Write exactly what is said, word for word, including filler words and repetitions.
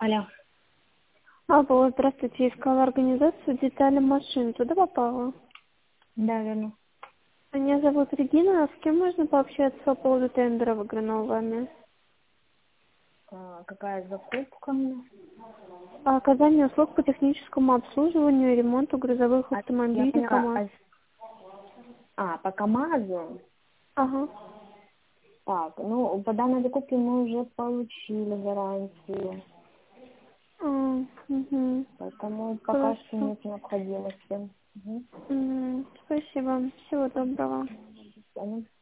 Алло. Алло, здравствуйте. Искала организацию детали машин. Туда попала? Да, верно. Меня зовут Регина. А с кем можно пообщаться по поводу тендера, выигранного вами? А, какая закупка у меня? А оказание услуг по техническому обслуживанию и ремонту грузовых А, я автомобилей поняла. КАМАЗ. А, а, по КамАЗу? Ага. Так, ну, по данной закупке мы уже получили гарантию. А, угу. Поэтому пока что Хорошо. нет необходимости. Угу. М, Спасибо. Всего доброго. До свидания.